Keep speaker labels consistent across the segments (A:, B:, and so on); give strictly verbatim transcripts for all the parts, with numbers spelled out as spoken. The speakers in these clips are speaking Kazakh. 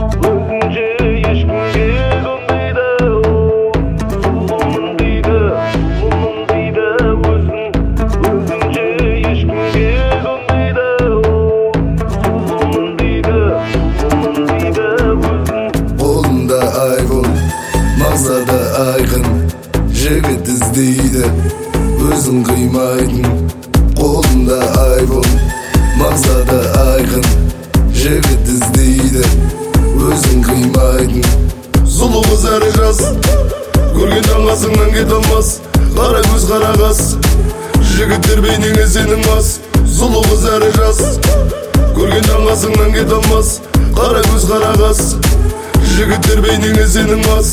A: Өзінше ешкімге қонбайды. Сұлумын дейді, сұлумын дейді өзін. Өзінше ешкімге қонбайды. Сұлумын дейді, сұлумын дейді өзін.
B: Қолында айфон, мақсаты айқын, жігіт іздейді, өзін қимайтын. Қолында айфон, мақсаты айқын, жігіт іздейді, өзін қимайтын. Сұлу қыз әрі жас, көрген жаңасыңнан кете алмас. Қара көз қара қас, жігіттер бейнеңе сенің мас. Сұлу қыз әрі жас, көрген жаңасыңнан кете алмас. Қара көз қара қас, жігіттер бейнеңе сенің мас.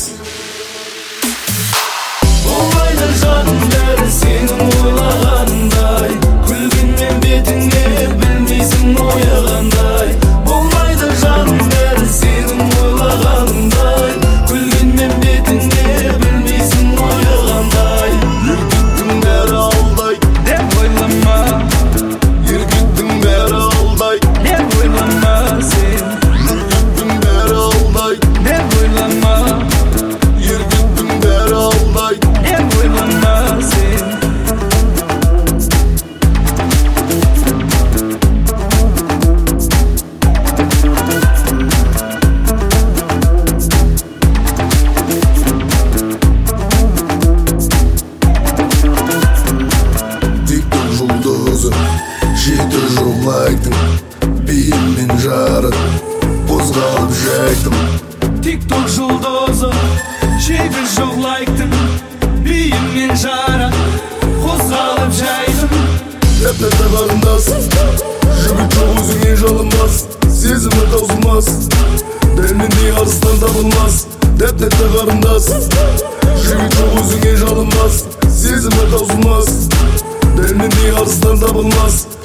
A: Болмайды жаным бәрі сенің ойлағандай, күлгенмен бетіңе білмейсің ояғандай. Болмайды жаным бәрі сенің ойлағандай, күлгенмен бетіңе білмейсің ояғандай.
B: Еркектің бәрі алдай
A: Деп ойлама,
B: Еркектің бәрі алдай
A: деп ойлама сен.
B: Еркектің бәрі алдай
A: Деп ойлама,
B: Еркектің бәрі алдай
A: деп ойлама сен.
B: Тикток жұлдызы, жеті жыл лайктың, биіммен жарып, қозғалып жайттым.
A: Тикток жұлдызы, шегі жоқ лайктың, биіммен жарат, қозғалып жайдым.
B: Тәп-тәтті қарындас, жігіт жоқ өзіңе жалынбас. Сезімі таусылмас, дәлмендей арыстан табылмас. Тәп-тәтті қарындас, жігіт жоқ өзіңе жалынбас. Сезімі таусылмас, дәлмендей арыстан табылмас.